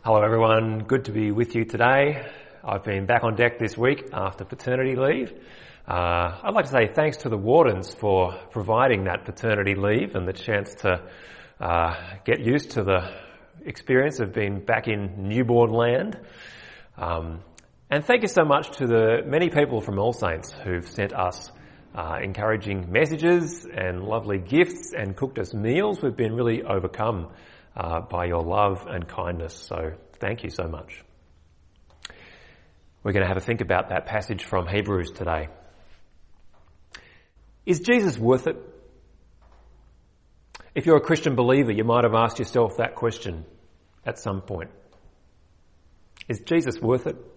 Hello everyone, good to be with you today. I've been back on deck this week after paternity leave. I'd like to say thanks to the wardens for providing that paternity leave and the chance to get used to the experience of being back in newborn land. And thank you so much to the many people from All Saints who've sent us encouraging messages and lovely gifts and cooked us meals. We've been really overcome by your love and kindness, so thank you so much. We're going to have a think about that passage from Hebrews today. Is Jesus worth it? If you're a Christian believer, you might have asked yourself that question at some point. Is Jesus worth it?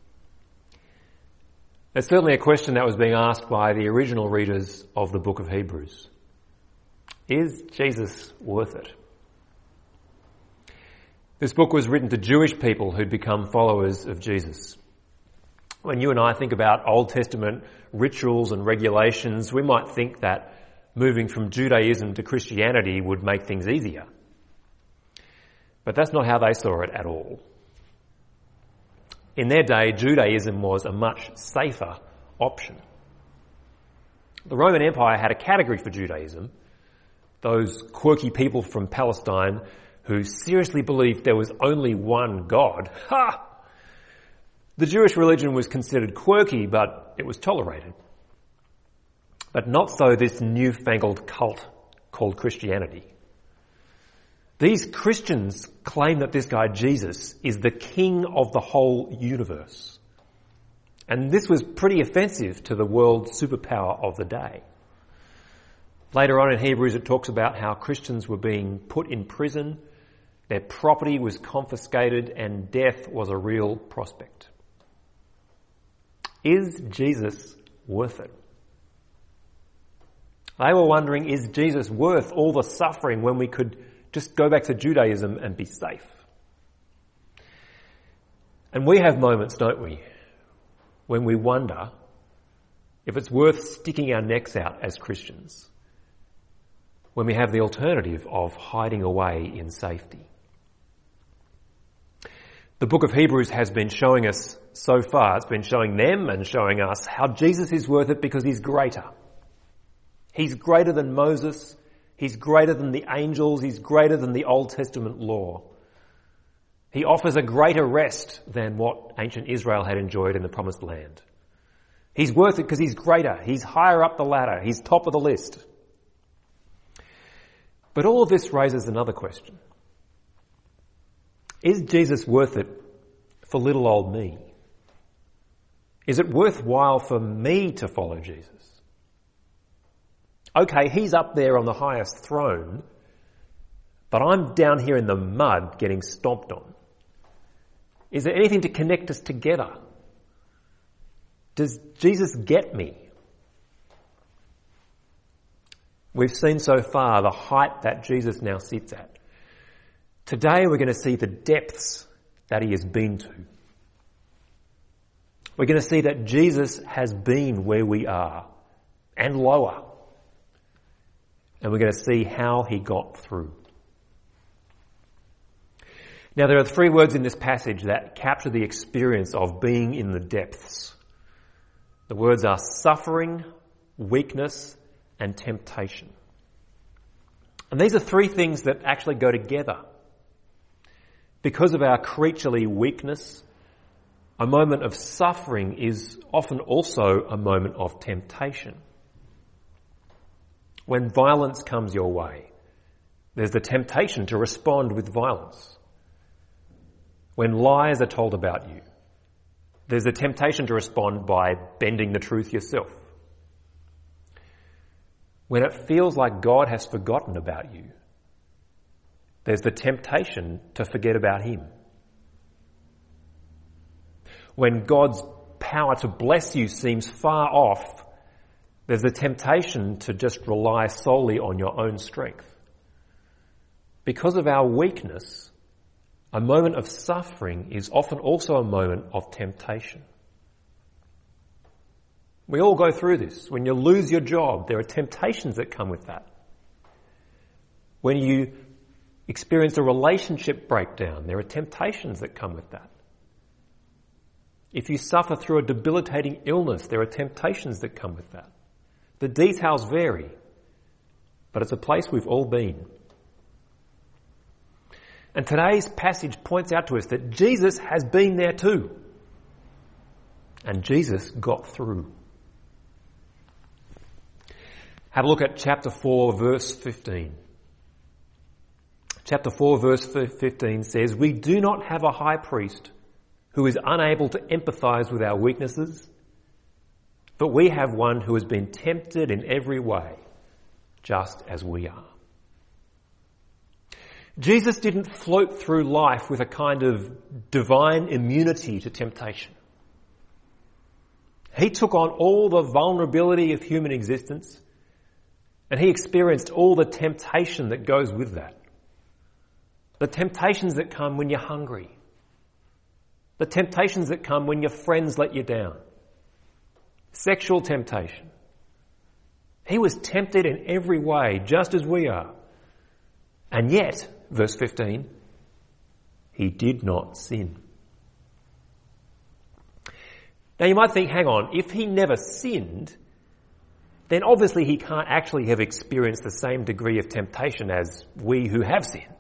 It's certainly a question that was being asked by the original readers of the book of Hebrews. Is Jesus worth it? This book was written to Jewish people who'd become followers of Jesus. When you and I think about Old Testament rituals and regulations, we might think that moving from Judaism to Christianity would make things easier. But that's not how they saw it at all. In their day, Judaism was a much safer option. The Roman Empire had a category for Judaism, those quirky people from Palestine who seriously believed there was only one God. Ha! The Jewish religion was considered quirky, but it was tolerated. But not so this newfangled cult called Christianity. These Christians claim that this guy Jesus is the king of the whole universe. And this was pretty offensive to the world superpower of the day. Later on in Hebrews it talks about how Christians were being put in prison, their property was confiscated, and death was a real prospect. Is Jesus worth it? They were wondering, is Jesus worth all the suffering when we could just go back to Judaism and be safe? And we have moments, don't we, when we wonder if it's worth sticking our necks out as Christians, when we have the alternative of hiding away in safety. The book of Hebrews has been showing us so far, it's been showing them and showing us how Jesus is worth it because he's greater. He's greater than Moses, he's greater than the angels, he's greater than the Old Testament law. He offers a greater rest than what ancient Israel had enjoyed in the Promised Land. He's worth it because he's greater, he's higher up the ladder, he's top of the list. But all of this raises another question. Is Jesus worth it for little old me? Is it worthwhile for me to follow Jesus? Okay, he's up there on the highest throne, but I'm down here in the mud getting stomped on. Is there anything to connect us together? Does Jesus get me? We've seen so far the height that Jesus now sits at. Today we're going to see the depths that he has been to. We're going to see that Jesus has been where we are and lower. And we're going to see how he got through. Now there are three words in this passage that capture the experience of being in the depths. The words are suffering, weakness, and temptation. And these are three things that actually go together. Because of our creaturely weakness, a moment of suffering is often also a moment of temptation. When violence comes your way, there's the temptation to respond with violence. When lies are told about you, there's the temptation to respond by bending the truth yourself. When it feels like God has forgotten about you, there's the temptation to forget about him. When God's power to bless you seems far off, there's the temptation to just rely solely on your own strength. Because of our weakness, a moment of suffering is often also a moment of temptation. We all go through this. When you lose your job, there are temptations that come with that. When you experience a relationship breakdown, there are temptations that come with that. If you suffer through a debilitating illness, there are temptations that come with that. The details vary, but it's a place we've all been. And today's passage points out to us that Jesus has been there too. And Jesus got through. Have a look at chapter 4, verse 15. Chapter 4, verse 15 says, "We do not have a high priest who is unable to empathize with our weaknesses, but we have one who has been tempted in every way, just as we are." Jesus didn't float through life with a kind of divine immunity to temptation. He took on all the vulnerability of human existence, and he experienced all the temptation that goes with that. The temptations that come when you're hungry. The temptations that come when your friends let you down. Sexual temptation. He was tempted in every way, just as we are. And yet, verse 15, he did not sin. Now you might think, hang on, if he never sinned, then obviously he can't actually have experienced the same degree of temptation as we who have sinned.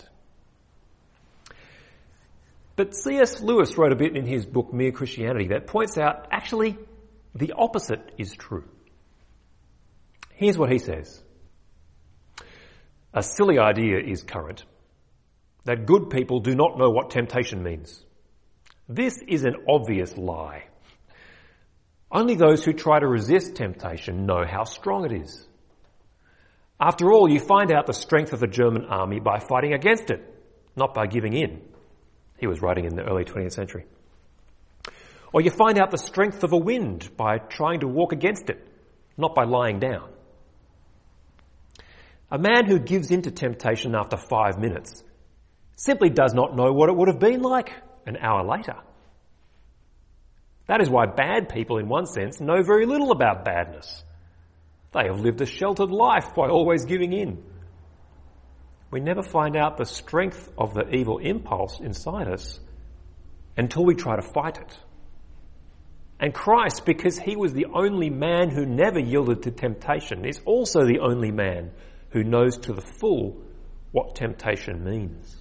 But C.S. Lewis wrote a bit in his book Mere Christianity that points out actually the opposite is true. Here's what he says. "A silly idea is current, that good people do not know what temptation means. This is an obvious lie. Only those who try to resist temptation know how strong it is. After all, you find out the strength of the German army by fighting against it, not by giving in." He was writing in the early 20th century. "Or you find out the strength of a wind by trying to walk against it, not by lying down. A man who gives in to temptation after 5 minutes simply does not know what it would have been like an hour later. That is why bad people, in one sense, know very little about badness. They have lived a sheltered life by always giving in. We never find out the strength of the evil impulse inside us until we try to fight it. And Christ, because he was the only man who never yielded to temptation, is also the only man who knows to the full what temptation means.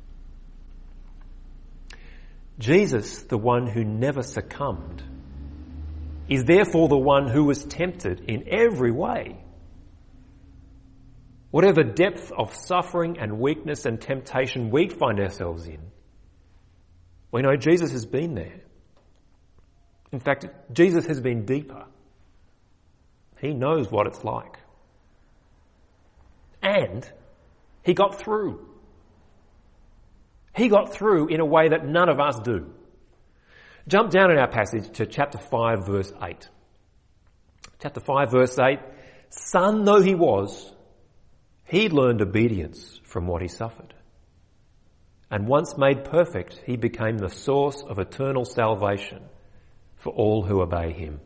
Jesus, the one who never succumbed, is therefore the one who was tempted in every way. Whatever depth of suffering and weakness and temptation we find ourselves in, we know Jesus has been there. In fact, Jesus has been deeper. He knows what it's like. And he got through. He got through in a way that none of us do. Jump down in our passage to chapter 5, verse 8. Chapter 5, verse 8, "Son though he was, he learned obedience from what he suffered. And once made perfect, he became the source of eternal salvation for all who obey him."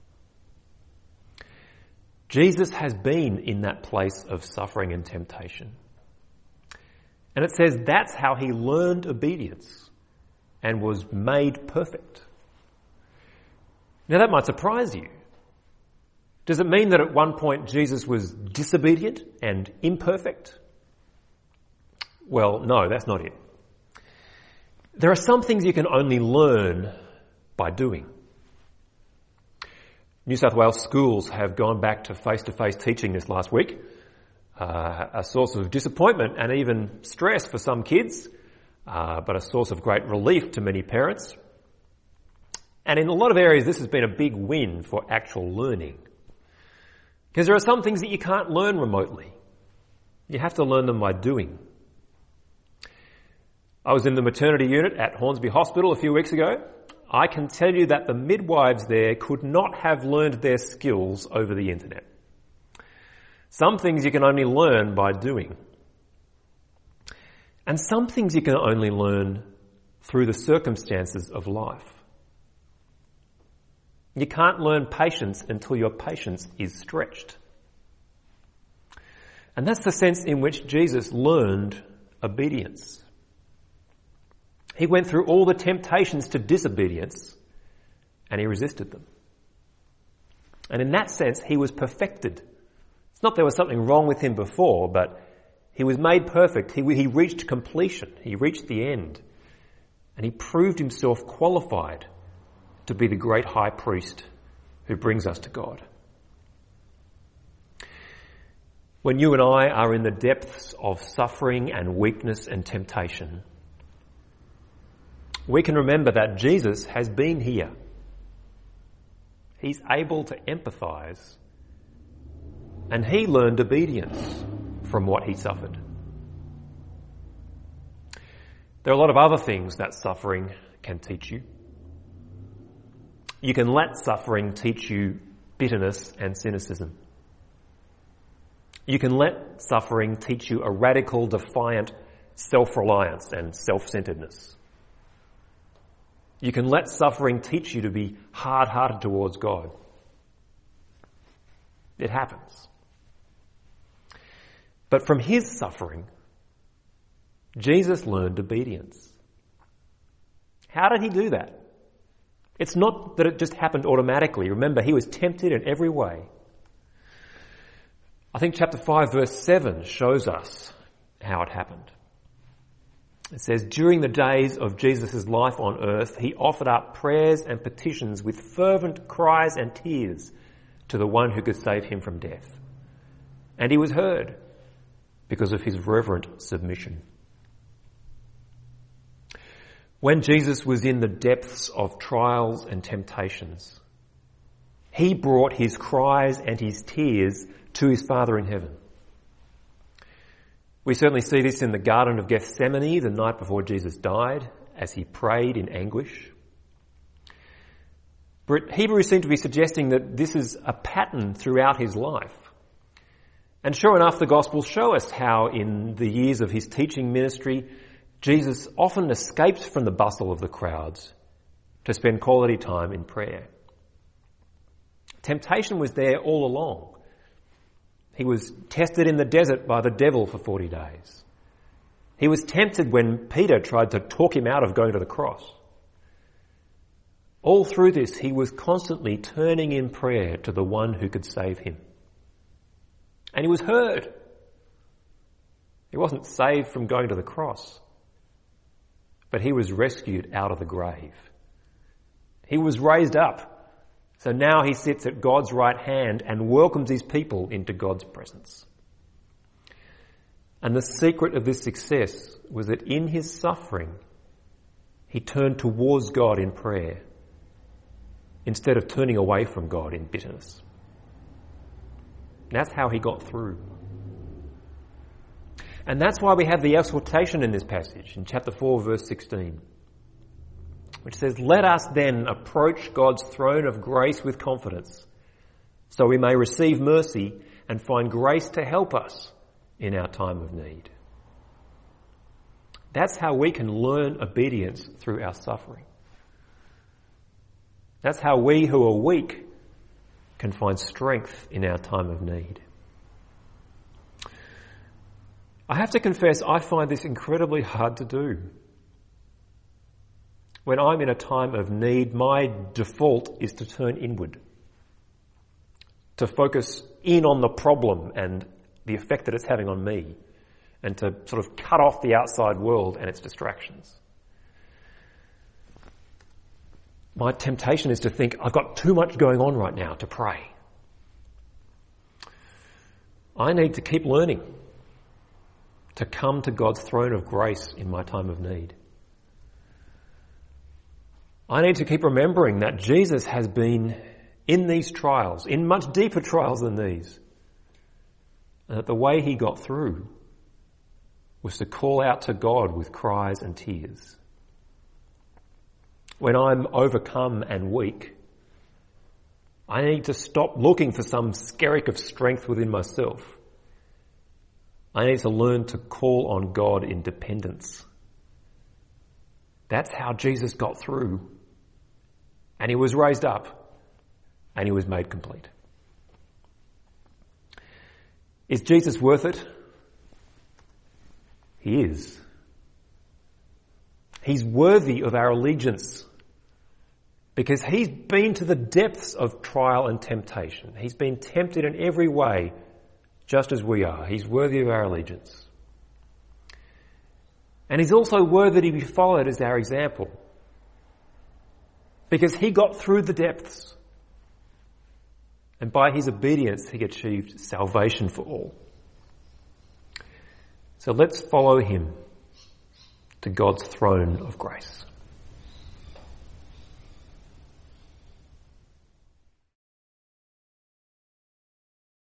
Jesus has been in that place of suffering and temptation. And it says that's how he learned obedience and was made perfect. Now that might surprise you. Does it mean that at one point Jesus was disobedient and imperfect? Well, no, that's not it. There are some things you can only learn by doing. New South Wales schools have gone back to face-to-face teaching this last week, a source of disappointment and even stress for some kids, but a source of great relief to many parents. And in a lot of areas, this has been a big win for actual learning. Because there are some things that you can't learn remotely. You have to learn them by doing. I was in the maternity unit at Hornsby Hospital a few weeks ago. I can tell you that the midwives there could not have learned their skills over the internet. Some things you can only learn by doing. And some things you can only learn through the circumstances of life. You can't learn patience until your patience is stretched. And that's the sense in which Jesus learned obedience. He went through all the temptations to disobedience and he resisted them. And in that sense, he was perfected. It's not there was something wrong with him before, but he was made perfect. He reached completion. He reached the end. And he proved himself qualified to be the great high priest who brings us to God. When you and I are in the depths of suffering and weakness and temptation, we can remember that Jesus has been here. He's able to empathise, and he learned obedience from what he suffered. There are a lot of other things that suffering can teach you. You can let suffering teach you bitterness and cynicism. You can let suffering teach you a radical, defiant self-reliance and self-centeredness. You can let suffering teach you to be hard-hearted towards God. It happens. But from his suffering, Jesus learned obedience. How did he do that? It's not that it just happened automatically. Remember, he was tempted in every way. I think chapter 5 verse 7 shows us how it happened. It says, during the days of Jesus' life on earth, he offered up prayers and petitions with fervent cries and tears to the one who could save him from death. And he was heard because of his reverent submission. When Jesus was in the depths of trials and temptations, he brought his cries and his tears to his Father in heaven. We certainly see this in the Garden of Gethsemane the night before Jesus died, as he prayed in anguish. But Hebrews seem to be suggesting that this is a pattern throughout his life. And sure enough, the Gospels show us how in the years of his teaching ministry, Jesus often escaped from the bustle of the crowds to spend quality time in prayer. Temptation was there all along. He was tested in the desert by the devil for 40 days. He was tempted when Peter tried to talk him out of going to the cross. All through this, he was constantly turning in prayer to the one who could save him. And he was heard. He wasn't saved from going to the cross, but he was rescued out of the grave. He was raised up. So now he sits at God's right hand and welcomes his people into God's presence. And the secret of this success was that in his suffering, he turned towards God in prayer instead of turning away from God in bitterness. That's how he got through. And that's why we have the exhortation in this passage in chapter 4, verse 16. Which says, let us then approach God's throne of grace with confidence, so we may receive mercy and find grace to help us in our time of need. That's how we can learn obedience through our suffering. That's how we who are weak can find strength in our time of need. I have to confess, I find this incredibly hard to do. When I'm in a time of need, my default is to turn inward, to focus in on the problem and the effect that it's having on me, and to sort of cut off the outside world and its distractions. My temptation is to think, I've got too much going on right now to pray. I need to keep learning to come to God's throne of grace in my time of need. I need to keep remembering that Jesus has been in these trials, in much deeper trials than these, and that the way he got through was to call out to God with cries and tears. When I'm overcome and weak, I need to stop looking for some skerrick of strength within myself. I need to learn to call on God in dependence. That's how Jesus got through. And he was raised up, and he was made complete. Is Jesus worth it? He is. He's worthy of our allegiance because he's been to the depths of trial and temptation. He's been tempted in every way, just as we are. He's worthy of our allegiance. And he's also worthy to be followed as our example because he got through the depths. And by his obedience, he achieved salvation for all. So let's follow him to God's throne of grace.